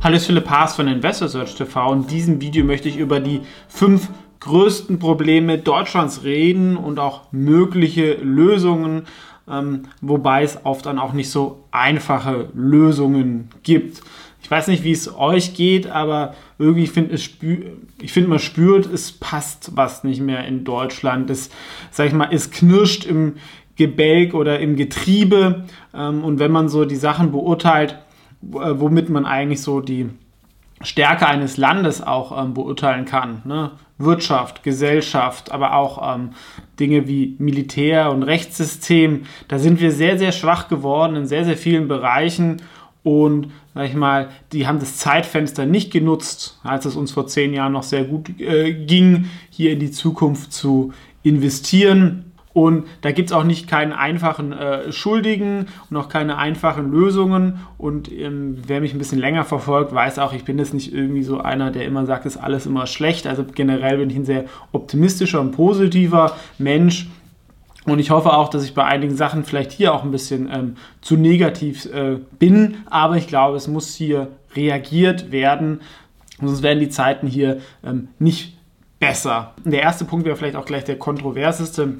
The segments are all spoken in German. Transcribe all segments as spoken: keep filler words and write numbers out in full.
Hallo, ich bin Philipp Haas von Investor Search T V und in diesem Video möchte ich über die fünf größten Probleme Deutschlands reden und auch mögliche Lösungen, ähm, wobei es oft dann auch nicht so einfache Lösungen gibt. Ich weiß nicht, wie es euch geht, aber irgendwie finde ich, ich finde, man spürt, es passt was nicht mehr in Deutschland. Es, sag ich mal, es knirscht im Gebälk oder im Getriebe, ähm, und wenn man so die Sachen beurteilt, womit man eigentlich so die Stärke eines Landes auch ähm, beurteilen kann, ne? Wirtschaft, Gesellschaft, aber auch ähm, Dinge wie Militär und Rechtssystem, da sind wir sehr, sehr schwach geworden in sehr, sehr vielen Bereichen und, sag ich mal, die haben das Zeitfenster nicht genutzt, als es uns vor zehn Jahren noch sehr gut äh, ging, hier in die Zukunft zu investieren. Und da gibt es auch nicht keinen einfachen äh, Schuldigen und auch keine einfachen Lösungen. Und ähm, wer mich ein bisschen länger verfolgt, weiß auch, ich bin jetzt nicht irgendwie so einer, der immer sagt, es ist alles immer schlecht. Also generell bin ich ein sehr optimistischer und positiver Mensch. Und ich hoffe auch, dass ich bei einigen Sachen vielleicht hier auch ein bisschen ähm, zu negativ äh, bin. Aber ich glaube, es muss hier reagiert werden. Sonst werden die Zeiten hier ähm, nicht besser. Und der erste Punkt wäre vielleicht auch gleich der kontroverseste.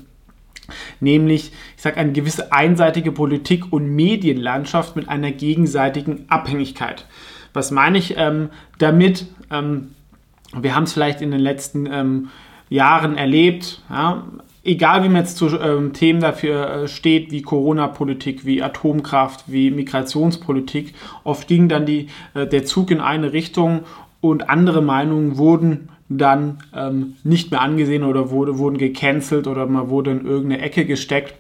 Nämlich, ich sage, eine gewisse einseitige Politik- und Medienlandschaft mit einer gegenseitigen Abhängigkeit. Was meine ich ähm, damit? Ähm, wir haben es vielleicht in den letzten ähm, Jahren erlebt, ja? Egal wie man jetzt zu ähm, Themen dafür äh, steht, wie Corona-Politik, wie Atomkraft, wie Migrationspolitik, oft ging dann die, äh, der Zug in eine Richtung und andere Meinungen wurden dann ähm, nicht mehr angesehen oder wurde, wurden gecancelt oder man wurde in irgendeine Ecke gesteckt.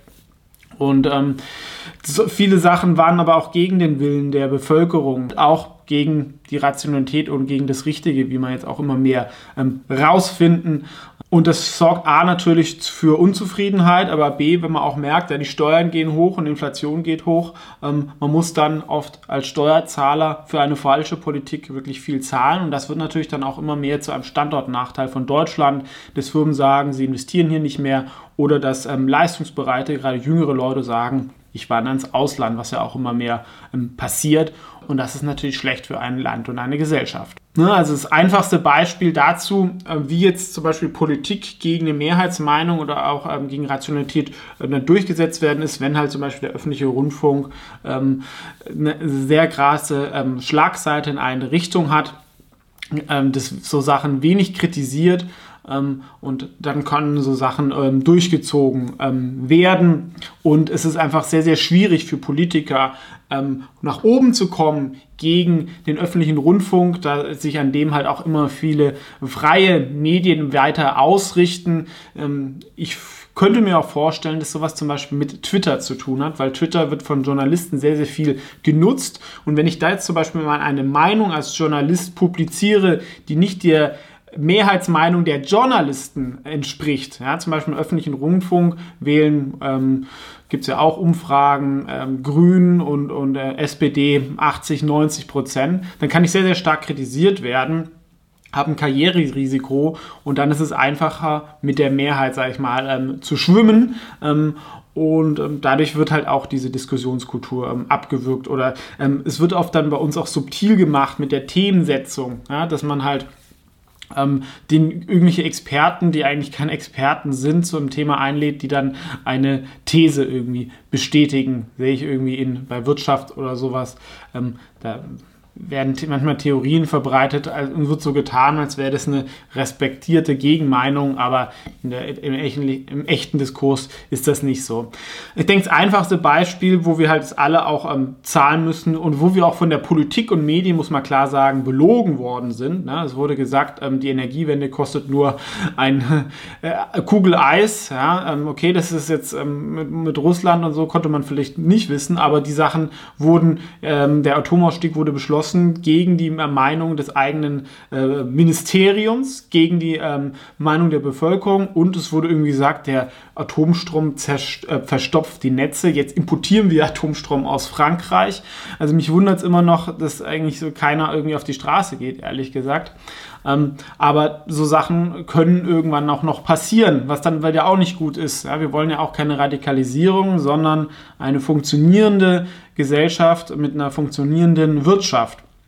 Und ähm, so viele Sachen waren aber auch gegen den Willen der Bevölkerung, auch gegen die Rationalität und gegen das Richtige, wie man jetzt auch immer mehr ähm, rausfinden. Und das sorgt A natürlich für Unzufriedenheit, aber B, wenn man auch merkt, ja, die Steuern gehen hoch und Inflation geht hoch, ähm, man muss dann oft als Steuerzahler für eine falsche Politik wirklich viel zahlen und das wird natürlich dann auch immer mehr zu einem Standortnachteil von Deutschland, dass Firmen sagen, sie investieren hier nicht mehr oder dass ähm, leistungsbereite, gerade jüngere Leute sagen, ich wandere ins Ausland, was ja auch immer mehr ähm, passiert. Und das ist natürlich schlecht für ein Land und eine Gesellschaft. Ne, also das einfachste Beispiel dazu, äh, wie jetzt zum Beispiel Politik gegen eine Mehrheitsmeinung oder auch ähm, gegen Rationalität äh, durchgesetzt werden ist, wenn halt zum Beispiel der öffentliche Rundfunk ähm, eine sehr krasse ähm, Schlagseite in eine Richtung hat, ähm, das so Sachen wenig kritisiert. Ähm, und dann können so Sachen ähm, durchgezogen ähm, werden und es ist einfach sehr, sehr schwierig für Politiker ähm, nach oben zu kommen gegen den öffentlichen Rundfunk, da sich an dem halt auch immer viele freie Medien weiter ausrichten. Ähm, ich könnte mir auch vorstellen, dass sowas zum Beispiel mit Twitter zu tun hat, weil Twitter wird von Journalisten sehr, sehr viel genutzt und wenn ich da jetzt zum Beispiel mal eine Meinung als Journalist publiziere, die nicht der Mehrheitsmeinung der Journalisten entspricht. Ja, zum Beispiel im öffentlichen Rundfunk wählen, ähm, gibt es ja auch Umfragen, ähm, Grünen und, und äh, S P D achtzig, neunzig Prozent. Dann kann ich sehr, sehr stark kritisiert werden, habe ein Karriererisiko und dann ist es einfacher, mit der Mehrheit, sage ich mal, ähm, zu schwimmen. Ähm, Und ähm, dadurch wird halt auch diese Diskussionskultur ähm, abgewürgt. Oder ähm, es wird oft dann bei uns auch subtil gemacht mit der Themensetzung, ja, dass man halt ähm, den irgendwelche Experten, die eigentlich keine Experten sind, zum Thema einlädt, die dann eine These irgendwie bestätigen. Sehe ich irgendwie in, bei Wirtschaft oder sowas. Ähm, da werden manchmal Theorien verbreitet und wird so getan, als wäre das eine respektierte Gegenmeinung, aber in der, im, echten, im echten Diskurs ist das nicht so. Ich denke, das einfachste Beispiel, wo wir halt alle auch ähm, zahlen müssen und wo wir auch von der Politik und Medien, muss man klar sagen, belogen worden sind. Ne? Es wurde gesagt, ähm, die Energiewende kostet nur eine äh, Kugel Eis. Ja? Ähm, okay, das ist jetzt ähm, mit, mit Russland und so, konnte man vielleicht nicht wissen, aber die Sachen wurden, ähm, der Atomausstieg wurde beschlossen, gegen die Meinung des eigenen äh, Ministeriums, gegen die ähm, Meinung der Bevölkerung und es wurde irgendwie gesagt, der Atomstrom zerst- äh, verstopft die Netze, jetzt importieren wir Atomstrom aus Frankreich. Also mich wundert es immer noch, dass eigentlich so keiner irgendwie auf die Straße geht, ehrlich gesagt. Ähm, aber so Sachen können irgendwann auch noch passieren, was dann weil ja auch nicht gut ist. Ja, wir wollen ja auch keine Radikalisierung, sondern eine funktionierende Gesellschaft mit einer funktionierenden Wirtschaft.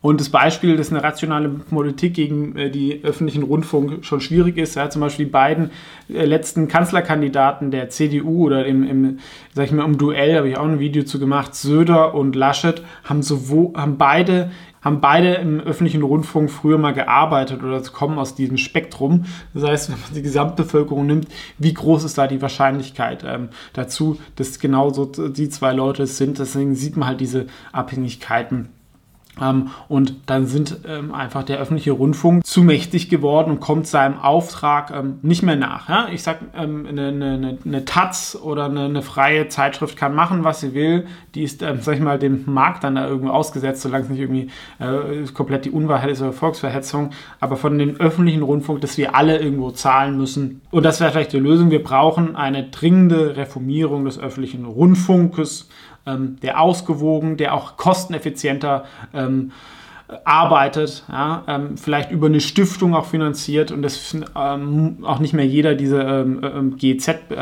Und das Beispiel, dass eine rationale Politik gegen äh, die öffentlichen Rundfunk schon schwierig ist, ja, zum Beispiel die beiden äh, letzten Kanzlerkandidaten der C D U oder im, im, sag ich mal, im Duell, habe ich auch ein Video zu gemacht, Söder und Laschet, haben, sowohl, haben beide haben beide im öffentlichen Rundfunk früher mal gearbeitet oder kommen aus diesem Spektrum. Das heißt, wenn man die Gesamtbevölkerung nimmt, wie groß ist da die Wahrscheinlichkeit ähm, dazu, dass genau so die zwei Leute es sind. Deswegen sieht man halt diese Abhängigkeiten. Ähm, und dann sind ähm, einfach der öffentliche Rundfunk zu mächtig geworden und kommt seinem Auftrag ähm, nicht mehr nach. Ja? Ich sag, ähm, eine, eine, eine Taz oder eine, eine freie Zeitschrift kann machen, was sie will. Die ist, ähm, sag ich mal, dem Markt dann da irgendwo ausgesetzt, solange es nicht irgendwie äh, komplett die Unwahrheit ist oder Volksverhetzung. Aber von dem öffentlichen Rundfunk, dass wir alle irgendwo zahlen müssen. Und das wäre vielleicht die Lösung. Wir brauchen eine dringende Reformierung des öffentlichen Rundfunkes, Ähm, der ausgewogen, der auch kosteneffizienter ähm, arbeitet, ja, ähm, vielleicht über eine Stiftung auch finanziert und dass ähm, auch nicht mehr jeder diese ähm, G E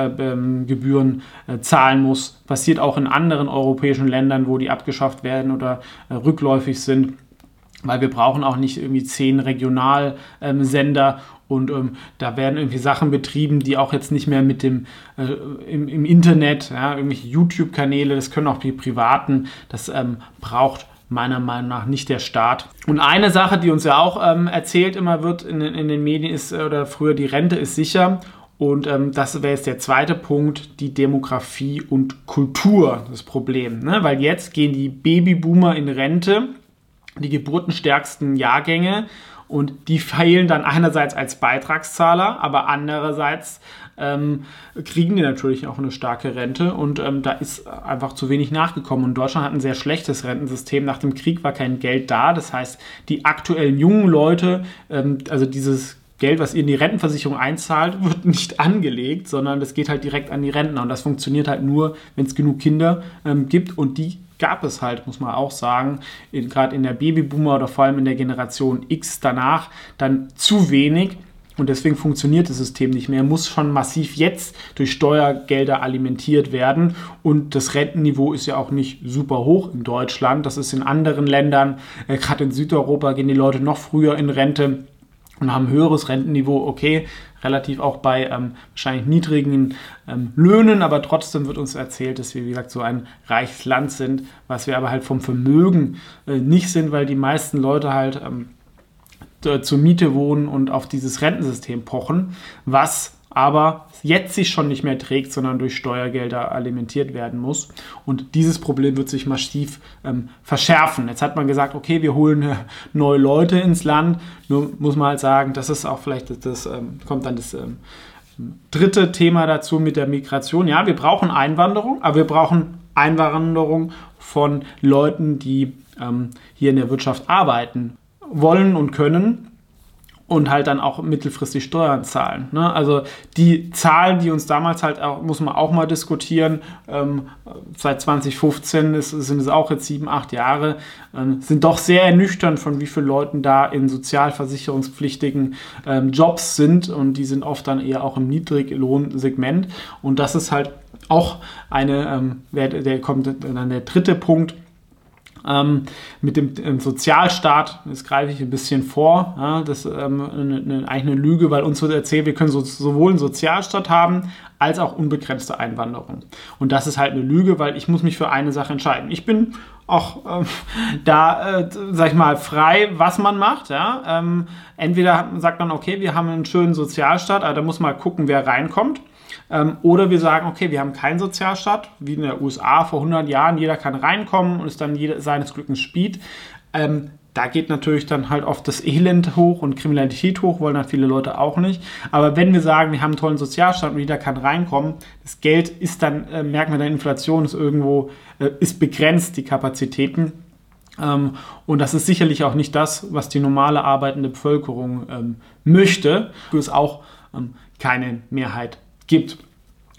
Z-Gebühren äh, äh, zahlen muss. Passiert auch in anderen europäischen Ländern, wo die abgeschafft werden oder äh, rückläufig sind, weil wir brauchen auch nicht irgendwie zehn Regionalsender. Ähm, Und ähm, da werden irgendwie Sachen betrieben, die auch jetzt nicht mehr mit dem äh, im, im Internet, ja, irgendwelche YouTube-Kanäle, das können auch die privaten, das ähm, braucht meiner Meinung nach nicht der Staat. Und eine Sache, die uns ja auch ähm, erzählt immer wird in, in den Medien ist, oder früher, die Rente ist sicher. Und ähm, das wäre jetzt der zweite Punkt, die Demografie und Kultur, das Problem. Ne? Weil jetzt gehen die Babyboomer in Rente, die geburtenstärksten Jahrgänge, und die fehlen dann einerseits als Beitragszahler, aber andererseits ähm, kriegen die natürlich auch eine starke Rente und ähm, da ist einfach zu wenig nachgekommen. Und Deutschland hat ein sehr schlechtes Rentensystem. Nach dem Krieg war kein Geld da. Das heißt, die aktuellen jungen Leute, ähm, also dieses Geld, was ihr in die Rentenversicherung einzahlt, wird nicht angelegt, sondern das geht halt direkt an die Rentner. Und das funktioniert halt nur, wenn es genug Kinder ähm, gibt und die gab es halt, muss man auch sagen, gerade in der Babyboomer oder vor allem in der Generation X danach dann zu wenig und deswegen funktioniert das System nicht mehr, muss schon massiv jetzt durch Steuergelder alimentiert werden und das Rentenniveau ist ja auch nicht super hoch in Deutschland, das ist in anderen Ländern, äh, gerade in Südeuropa gehen die Leute noch früher in Rente und haben ein höheres Rentenniveau, okay, relativ auch bei ähm, wahrscheinlich niedrigen ähm, Löhnen, aber trotzdem wird uns erzählt, dass wir, wie gesagt, so ein reiches Land sind, was wir aber halt vom Vermögen äh, nicht sind, weil die meisten Leute halt ähm, zur Miete wohnen und auf dieses Rentensystem pochen, was aber jetzt sich schon nicht mehr trägt, sondern durch Steuergelder alimentiert werden muss. Und dieses Problem wird sich massiv ähm, verschärfen. Jetzt hat man gesagt, okay, wir holen äh, neue Leute ins Land. Nur muss man halt sagen, das ist auch vielleicht, das, das ähm, kommt dann das ähm, dritte Thema dazu mit der Migration. Ja, wir brauchen Einwanderung, aber wir brauchen Einwanderung von Leuten, die ähm, hier in der Wirtschaft arbeiten wollen und können. Und halt dann auch mittelfristig Steuern zahlen. Ne? Also die Zahlen, die uns damals halt auch, muss man auch mal diskutieren, ähm, seit zwanzig fünfzehn ist, sind es auch jetzt sieben, acht Jahre, ähm, sind doch sehr ernüchternd, von wie vielen Leuten da in sozialversicherungspflichtigen ähm, Jobs sind und die sind oft dann eher auch im Niedriglohnsegment und das ist halt auch eine, ähm, der, der kommt dann der dritte Punkt, Ähm, mit dem ähm, Sozialstaat, das greife ich ein bisschen vor, ja, das ist ähm, eine, eine, eigentlich eine Lüge, weil uns wird erzählt, wir können so, sowohl einen Sozialstaat haben, als auch unbegrenzte Einwanderung. Und das ist halt eine Lüge, weil ich muss mich für eine Sache entscheiden. Ich bin auch ähm, da, äh, sag ich mal, frei, was man macht. Ja? Ähm, entweder sagt man, okay, wir haben einen schönen Sozialstaat, aber da muss man gucken, wer reinkommt. Ähm, oder wir sagen, okay, wir haben keinen Sozialstaat, wie in der U S A vor hundert Jahren, jeder kann reinkommen und ist dann jeder seines Glückes Schmied. Ähm, da geht natürlich dann halt oft das Elend hoch und Kriminalität hoch, wollen dann viele Leute auch nicht. Aber wenn wir sagen, wir haben einen tollen Sozialstaat und jeder kann reinkommen, das Geld ist dann, äh, merken wir, der Inflation ist irgendwo, äh, ist begrenzt, die Kapazitäten. Ähm, und das ist sicherlich auch nicht das, was die normale arbeitende Bevölkerung ähm, möchte, wo es auch ähm, keine Mehrheit gibt.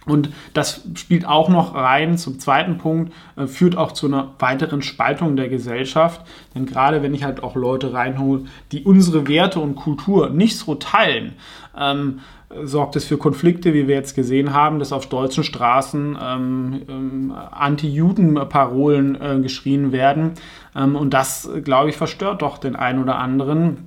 Und das spielt auch noch rein zum zweiten Punkt, äh, führt auch zu einer weiteren Spaltung der Gesellschaft. Denn gerade wenn ich halt auch Leute reinhole, die unsere Werte und Kultur nicht so teilen, ähm, sorgt es für Konflikte, wie wir jetzt gesehen haben, dass auf deutschen Straßen ähm, ähm, Anti-Juden-Parolen äh, geschrien werden. Ähm, und das, glaube ich, verstört doch den einen oder anderen.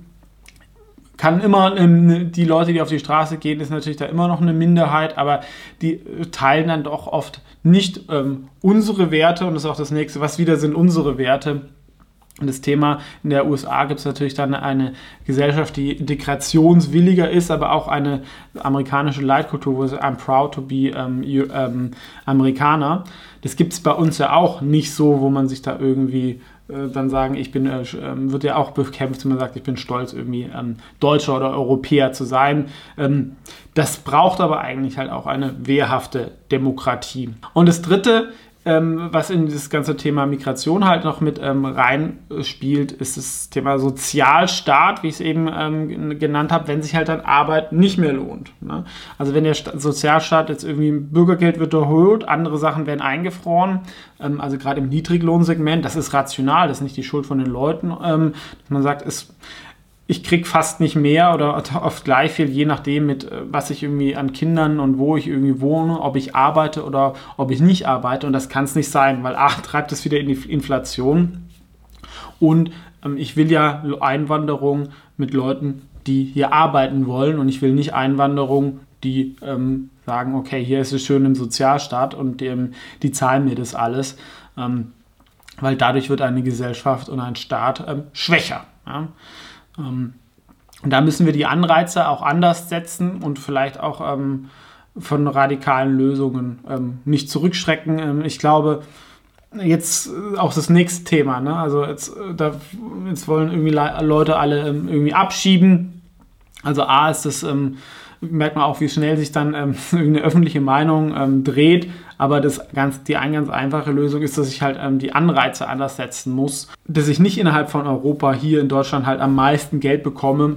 Kann immer, ähm, die Leute, die auf die Straße gehen, ist natürlich da immer noch eine Minderheit, aber die teilen dann doch oft nicht ähm, unsere Werte, und das ist auch das nächste, was wieder sind unsere Werte. Und das Thema, in der U S A gibt es natürlich dann eine Gesellschaft, die integrationswilliger ist, aber auch eine amerikanische Leitkultur, wo es I'm proud to be ähm, ähm, Amerikaner. Das gibt es bei uns ja auch nicht so, wo man sich da irgendwie äh, dann sagen, ich bin, äh, wird ja auch bekämpft, wenn man sagt, ich bin stolz, irgendwie ähm, Deutscher oder Europäer zu sein. Ähm, das braucht aber eigentlich halt auch eine wehrhafte Demokratie. Und das Dritte, Ähm, was in das ganze Thema Migration halt noch mit ähm, reinspielt, ist das Thema Sozialstaat, wie ich es eben ähm, genannt habe, wenn sich halt dann Arbeit nicht mehr lohnt. Ne? Also wenn der Sta- Sozialstaat jetzt irgendwie Bürgergeld wird erhöht, andere Sachen werden eingefroren, ähm, also gerade im Niedriglohnsegment, das ist rational, das ist nicht die Schuld von den Leuten, ähm, dass man sagt, es ich kriege fast nicht mehr oder oft gleich viel, je nachdem, mit was ich irgendwie an Kindern und wo ich irgendwie wohne, ob ich arbeite oder ob ich nicht arbeite. Und das kann es nicht sein, weil A, treibt es wieder in die Inflation. Und ähm, ich will ja Einwanderung mit Leuten, die hier arbeiten wollen. Und ich will nicht Einwanderung, die ähm, sagen, okay, hier ist es schön im Sozialstaat und ähm, die zahlen mir das alles. Ähm, weil dadurch wird eine Gesellschaft und ein Staat ähm, schwächer. Ja? Und da müssen wir die Anreize auch anders setzen und vielleicht auch ähm, von radikalen Lösungen ähm, nicht zurückschrecken. Ähm, ich glaube, jetzt auch das nächste Thema, ne? Also jetzt, da, jetzt wollen irgendwie Leute alle ähm, irgendwie abschieben. Also A ist das, ähm, merkt man auch, wie schnell sich dann ähm, eine öffentliche Meinung ähm, dreht. Aber das ganz, die eine ganz einfache Lösung ist, dass ich halt ähm, die Anreize anders setzen muss. Dass ich nicht innerhalb von Europa hier in Deutschland halt am meisten Geld bekomme.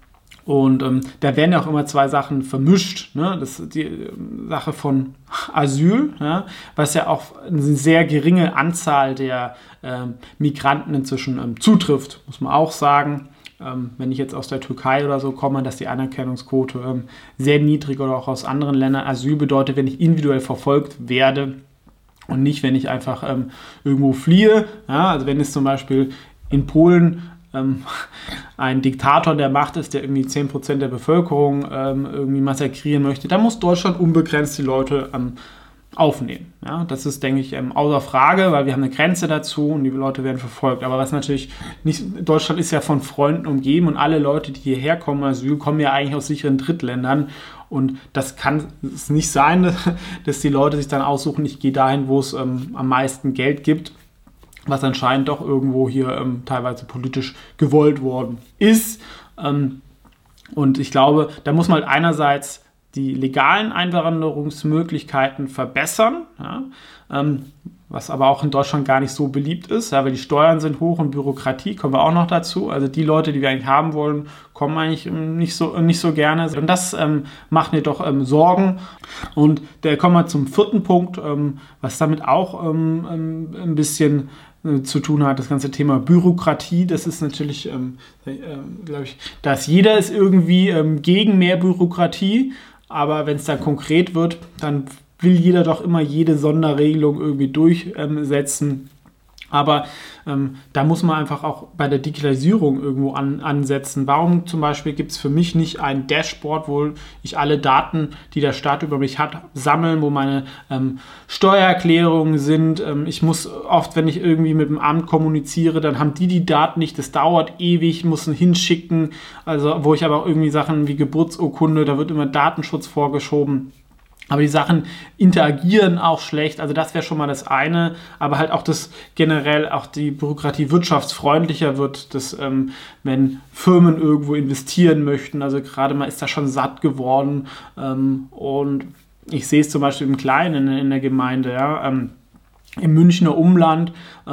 Und ähm, da werden ja auch immer zwei Sachen vermischt. Ne? Das ist die äh, Sache von Asyl, ja? Was ja auch eine sehr geringe Anzahl der ähm, Migranten inzwischen ähm, zutrifft, muss man auch sagen. Ähm, wenn ich jetzt aus der Türkei oder so komme, dass die Anerkennungsquote ähm, sehr niedrig oder auch aus anderen Ländern. Asyl bedeutet, wenn ich individuell verfolgt werde und nicht, wenn ich einfach ähm, irgendwo fliehe. Ja, also wenn es zum Beispiel in Polen ähm, ein Diktator der Macht ist, der irgendwie zehn Prozent der Bevölkerung ähm, irgendwie massakrieren möchte, dann muss Deutschland unbegrenzt die Leute ähm, aufnehmen. Ja, das ist, denke ich, ähm, außer Frage, weil wir haben eine Grenze dazu und die Leute werden verfolgt. Aber was natürlich nicht, Deutschland ist ja von Freunden umgeben und alle Leute, die hierher kommen, Asyl, kommen ja eigentlich aus sicheren Drittländern. Und das kann es nicht sein, dass die Leute sich dann aussuchen, ich gehe dahin, wo es ähm, am meisten Geld gibt, was anscheinend doch irgendwo hier ähm, teilweise politisch gewollt worden ist. Ähm, und ich glaube, da muss man halt einerseits die legalen Einwanderungsmöglichkeiten verbessern, ja, ähm, was aber auch in Deutschland gar nicht so beliebt ist, ja, weil die Steuern sind hoch und Bürokratie, kommen wir auch noch dazu. Also die Leute, die wir eigentlich haben wollen, kommen eigentlich nicht so, nicht so gerne. Und das ähm, macht mir doch ähm, Sorgen. Und da kommen wir zum vierten Punkt, ähm, was damit auch ähm, ein bisschen äh, zu tun hat, das ganze Thema Bürokratie. Das ist natürlich, ähm, äh, glaube ich, dass jeder ist irgendwie ähm, gegen mehr Bürokratie. Aber wenn es dann konkret wird, dann will jeder doch immer jede Sonderregelung irgendwie durchsetzen. Aber ähm, da muss man einfach auch bei der Digitalisierung irgendwo an, ansetzen. Warum zum Beispiel gibt es für mich nicht ein Dashboard, wo ich alle Daten, die der Staat über mich hat, sammeln, wo meine ähm, Steuererklärungen sind. Ähm, ich muss oft, wenn ich irgendwie mit dem Amt kommuniziere, dann haben die die Daten nicht. Das dauert ewig, muss ihn hinschicken. Also wo ich aber auch irgendwie Sachen wie Geburtsurkunde, da wird immer Datenschutz vorgeschoben. Aber die Sachen interagieren auch schlecht, also das wäre schon mal das eine, aber halt auch das generell auch die Bürokratie wirtschaftsfreundlicher wird, dass ähm, wenn Firmen irgendwo investieren möchten, also gerade mal ist das schon satt geworden ähm, und ich sehe es zum Beispiel im Kleinen in, in der Gemeinde, ja, ähm, im Münchner Umland ähm,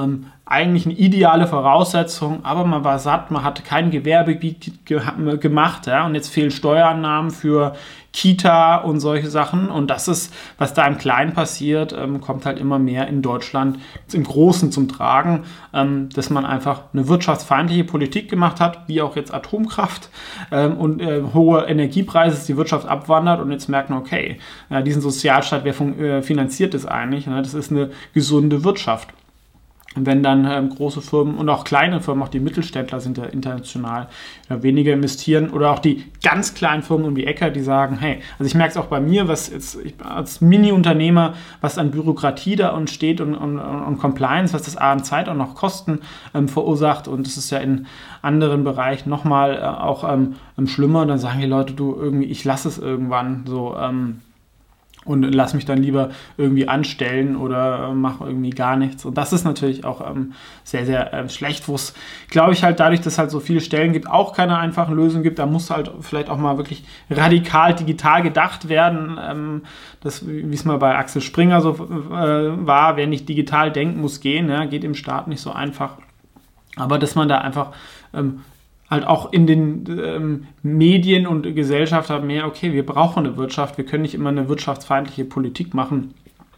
eigentlich eine ideale Voraussetzung, aber man war satt, man hatte kein Gewerbegebiet ge gemacht, ja, und jetzt fehlen Steuereinnahmen für Kita und solche Sachen, und das ist, was da im Kleinen passiert, ähm, kommt halt immer mehr in Deutschland im Großen zum Tragen, ähm, dass man einfach eine wirtschaftsfeindliche Politik gemacht hat, wie auch jetzt Atomkraft, ähm, und äh, hohe Energiepreise, dass die Wirtschaft abwandert, und jetzt merkt man, okay, ja, diesen Sozialstaat, wer äh, finanziert das eigentlich? Ne? Das ist eine gesunde Wirtschaft. Und wenn dann ähm, große Firmen und auch kleine Firmen, auch die Mittelständler sind ja international, ja, weniger investieren, oder auch die ganz kleinen Firmen um die Ecke, die sagen, hey, also ich merke es auch bei mir, was jetzt ich, als Mini-Unternehmer, was an Bürokratie da entsteht und, und, und Compliance, was das an Zeit auch noch Kosten ähm, verursacht, und das ist ja in anderen Bereichen nochmal äh, auch ähm, schlimmer, dann sagen die Leute, du, irgendwie, ich lasse es irgendwann so, ähm, und lass mich dann lieber irgendwie anstellen oder äh, mache irgendwie gar nichts. Und das ist natürlich auch ähm, sehr, sehr äh, schlecht, wo es, glaube ich, halt dadurch, dass es halt so viele Stellen gibt, auch keine einfachen Lösungen gibt. Da muss halt vielleicht auch mal wirklich radikal digital gedacht werden. Ähm, das, wie es mal bei Axel Springer so äh, war, wer nicht digital denkt, muss gehen. Ja, geht im Staat nicht so einfach. Aber dass man da einfach ähm, halt auch in den ähm, Medien und Gesellschaft haben mehr, okay, wir brauchen eine Wirtschaft, wir können nicht immer eine wirtschaftsfeindliche Politik machen.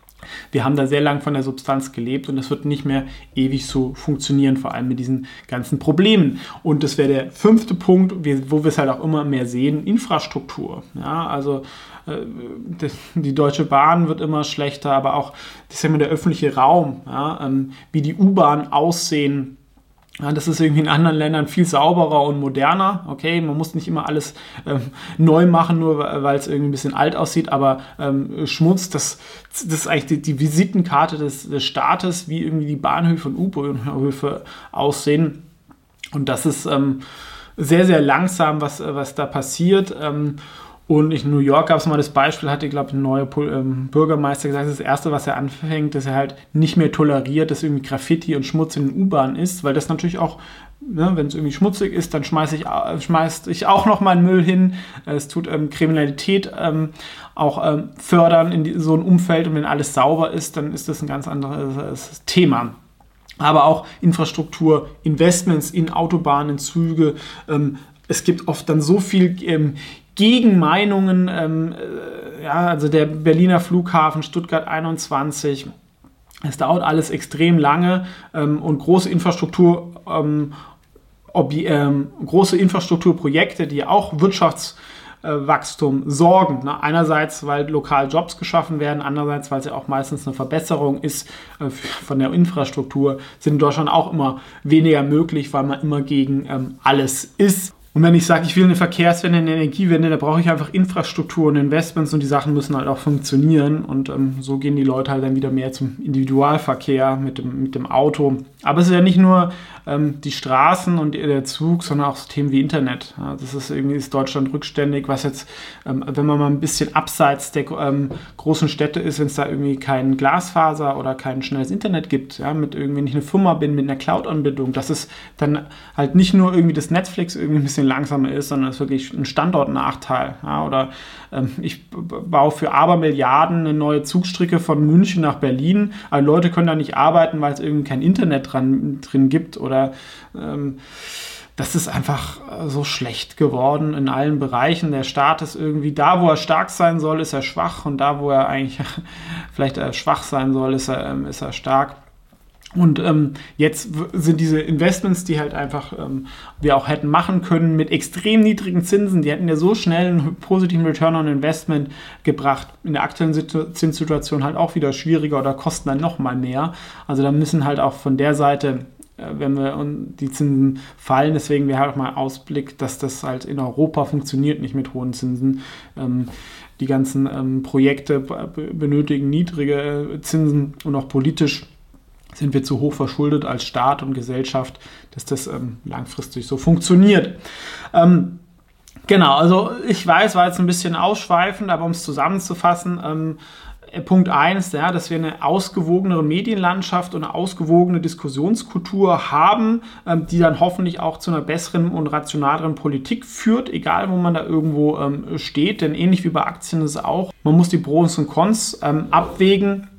Wir haben da sehr lang von der Substanz gelebt, und das wird nicht mehr ewig so funktionieren, vor allem mit diesen ganzen Problemen. Und das wäre der fünfte Punkt, wo wir es halt auch immer mehr sehen, Infrastruktur. Ja, also äh, die Deutsche Bahn wird immer schlechter, aber auch, das ist ja immer der öffentliche Raum, ja, ähm, wie die U-Bahn aussehen. Ja, das ist irgendwie in anderen Ländern viel sauberer und moderner. Okay, man muss nicht immer alles ähm, neu machen, nur weil es irgendwie ein bisschen alt aussieht, aber ähm, Schmutz, das, das ist eigentlich die, die Visitenkarte des, des Staates, wie irgendwie die Bahnhöfe und U-Bahnhöfe aussehen. Und das ist ähm, sehr, sehr langsam, was, was da passiert. Ähm, Und in New York gab es mal das Beispiel, hatte, glaube ich, ein neuer ähm, Bürgermeister gesagt, das Erste, was er anfängt, dass er halt nicht mehr toleriert, dass irgendwie Graffiti und Schmutz in den U-Bahnen ist, weil das natürlich auch, ne, wenn es irgendwie schmutzig ist, dann schmeiße ich, äh, schmeiß ich auch noch meinen Müll hin. Es tut ähm, Kriminalität ähm, auch ähm, fördern in die, so ein Umfeld, und wenn alles sauber ist, dann ist das ein ganz anderes Thema. Aber auch Infrastruktur, Investments in Autobahnen, in Züge. Ähm, es gibt oft dann so viel ähm, Gegenmeinungen, ähm, äh, ja, also der Berliner Flughafen, Stuttgart einundzwanzig, es dauert alles extrem lange, ähm, und große Infrastruktur, ähm, ob, ähm, große Infrastrukturprojekte, die auch Wirtschaftswachstum äh, sorgen. Ne? Einerseits, weil lokal Jobs geschaffen werden, andererseits, weil es ja auch meistens eine Verbesserung ist äh, von der Infrastruktur, sind in Deutschland auch immer weniger möglich, weil man immer gegen ähm, alles ist. Und wenn ich sage, ich will eine Verkehrswende, eine Energiewende, da brauche ich einfach Infrastruktur und Investments, und die Sachen müssen halt auch funktionieren. Und ähm, so gehen die Leute halt dann wieder mehr zum Individualverkehr mit dem, mit dem Auto. Aber es ist ja nicht nur ähm, die Straßen und der Zug, sondern auch so Themen wie Internet. Ja, das ist irgendwie, ist Deutschland rückständig, was jetzt, ähm, wenn man mal ein bisschen abseits der ähm, großen Städte ist, wenn es da irgendwie kein Glasfaser oder kein schnelles Internet gibt, ja, mit irgendwie, wenn ich eine Firma bin mit einer Cloud-Anbindung, das ist dann halt nicht nur irgendwie das Netflix irgendwie ein bisschen langsamer ist, sondern es ist wirklich ein Standortnachteil. Ja, oder ähm, ich baue für Abermilliarden eine neue Zugstrecke von München nach Berlin, aber Leute können da nicht arbeiten, weil es irgendwie kein Internet dran, drin gibt, oder ähm, das ist einfach so schlecht geworden in allen Bereichen. Der Staat ist irgendwie da, wo er stark sein soll, ist er schwach, und da, wo er eigentlich vielleicht äh, schwach sein soll, ist er, ähm, ist er stark. Und ähm, jetzt w- sind diese Investments, die halt einfach ähm, wir auch hätten machen können mit extrem niedrigen Zinsen, die hätten ja so schnell einen positiven Return on Investment gebracht. In der aktuellen Situ- Zinssituation halt auch wieder schwieriger oder kosten dann noch mal mehr. Also da müssen halt auch von der Seite, äh, wenn wir und die Zinsen fallen, deswegen wäre halt auch mal Ausblick, dass das halt in Europa funktioniert, nicht mit hohen Zinsen. Ähm, die ganzen ähm, Projekte b- benötigen niedrige äh, Zinsen, und auch politisch sind wir zu hoch verschuldet als Staat und Gesellschaft, dass das ähm, langfristig so funktioniert. Ähm, genau, also ich weiß, war jetzt ein bisschen ausschweifend, aber um es zusammenzufassen, ähm, Punkt eins, ja, dass wir eine ausgewogenere Medienlandschaft und eine ausgewogene Diskussionskultur haben, ähm, die dann hoffentlich auch zu einer besseren und rationaleren Politik führt, egal wo man da irgendwo ähm, steht. Denn ähnlich wie bei Aktien ist es auch, man muss die Pros und Cons ähm, abwägen.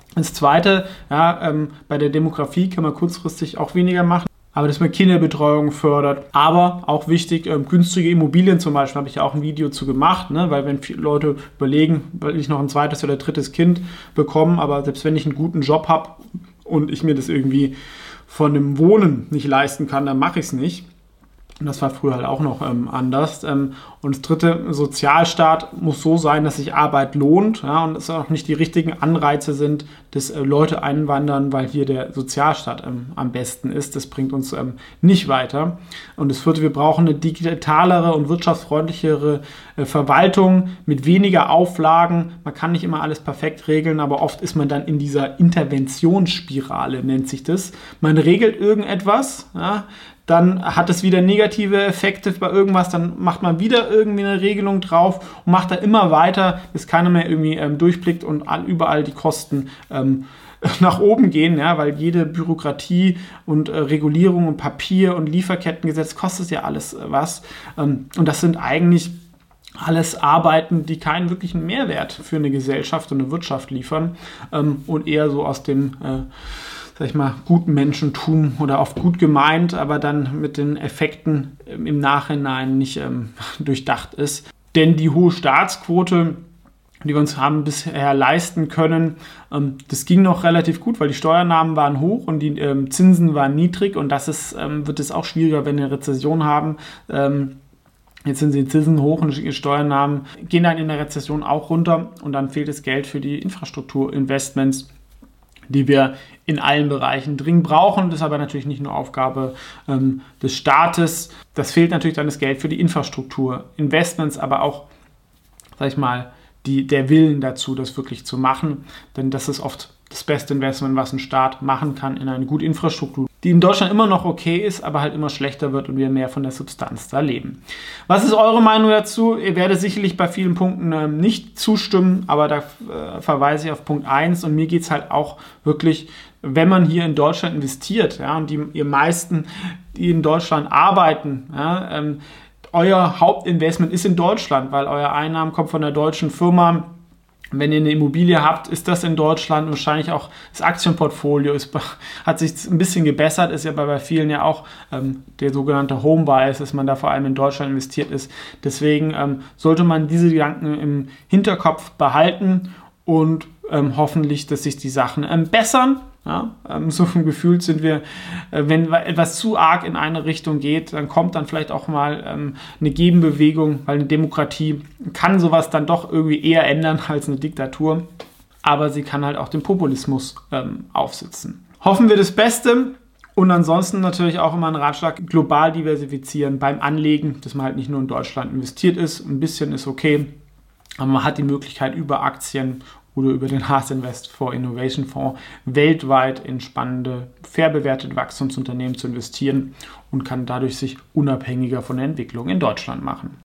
Das Zweite, ja, ähm, bei der Demografie kann man kurzfristig auch weniger machen, aber dass man Kinderbetreuung fördert. Aber auch wichtig, ähm, günstige Immobilien zum Beispiel, habe ich ja auch ein Video zu gemacht, ne? Weil wenn viele Leute überlegen, will ich noch ein zweites oder drittes Kind bekommen, aber selbst wenn ich einen guten Job habe und ich mir das irgendwie von dem Wohnen nicht leisten kann, dann mache ich es nicht. Und das war früher halt auch noch ähm, anders. Ähm, und das dritte, Sozialstaat muss so sein, dass sich Arbeit lohnt, ja, und es auch nicht die richtigen Anreize sind, dass äh, Leute einwandern, weil hier der Sozialstaat ähm, am besten ist. Das bringt uns ähm, nicht weiter. Und das vierte, wir brauchen eine digitalere und wirtschaftsfreundlichere äh, Verwaltung mit weniger Auflagen. Man kann nicht immer alles perfekt regeln, aber oft ist man dann in dieser Interventionsspirale, nennt sich das. Man regelt irgendetwas, ja, dann hat es wieder negative Effekte bei irgendwas, dann macht man wieder irgendwie eine Regelung drauf und macht da immer weiter, bis keiner mehr irgendwie ähm, durchblickt und all, überall die Kosten ähm, nach oben gehen, ja, weil jede Bürokratie und äh, Regulierung und Papier und Lieferkettengesetz kostet ja alles äh, was. Ähm, und das sind eigentlich alles Arbeiten, die keinen wirklichen Mehrwert für eine Gesellschaft und eine Wirtschaft liefern ähm, und eher so aus dem äh, sag ich mal, guten Menschentum oder oft gut gemeint, aber dann mit den Effekten im Nachhinein nicht ähm, durchdacht ist. Denn die hohe Staatsquote, die wir uns haben bisher leisten können, ähm, das ging noch relativ gut, weil die Steuernahmen waren hoch und die ähm, Zinsen waren niedrig und das ist, ähm, wird es auch schwieriger, wenn wir eine Rezession haben. Ähm, Jetzt sind die Zinsen hoch und die Steuernahmen gehen dann in der Rezession auch runter und dann fehlt das Geld für die Infrastrukturinvestments, die wir in allen Bereichen dringend brauchen. Das ist aber natürlich nicht nur Aufgabe ähm, des Staates. Das fehlt natürlich dann das Geld für die Infrastruktur, Investments, aber auch, sag ich mal, die, der Willen dazu, das wirklich zu machen. Denn das ist oft das beste Investment, was ein Staat machen kann in eine gute Infrastruktur, die in Deutschland immer noch okay ist, aber halt immer schlechter wird und wir mehr von der Substanz da leben. Was ist eure Meinung dazu? Ihr werdet sicherlich bei vielen Punkten ähm, nicht zustimmen, aber da äh, verweise ich auf Punkt eins und mir geht es halt auch wirklich, wenn man hier in Deutschland investiert, ja, und die ihr meisten, die in Deutschland arbeiten, ja, ähm, euer Hauptinvestment ist in Deutschland, weil euer Einnahmen kommt von der deutschen Firma. Wenn ihr eine Immobilie habt, ist das in Deutschland wahrscheinlich auch das Aktienportfolio ist, hat sich ein bisschen gebessert, ist ja bei, bei vielen ja auch ähm, der sogenannte Home Bias, dass man da vor allem in Deutschland investiert ist. Deswegen ähm, sollte man diese Gedanken im Hinterkopf behalten und ähm, hoffentlich, dass sich die Sachen ähm, bessern. Ja, ähm, so vom Gefühl sind wir, äh, wenn etwas zu arg in eine Richtung geht, dann kommt dann vielleicht auch mal ähm, eine Gegenbewegung, weil eine Demokratie kann sowas dann doch irgendwie eher ändern als eine Diktatur, aber sie kann halt auch den Populismus ähm, aufsitzen. Hoffen wir das Beste und ansonsten natürlich auch immer ein Ratschlag, global diversifizieren beim Anlegen, dass man halt nicht nur in Deutschland investiert ist, ein bisschen ist okay, aber man hat die Möglichkeit über Aktien oder über den Haas Invest for Innovation Fonds weltweit in spannende, fair bewertete Wachstumsunternehmen zu investieren und kann dadurch sich unabhängiger von der Entwicklung in Deutschland machen.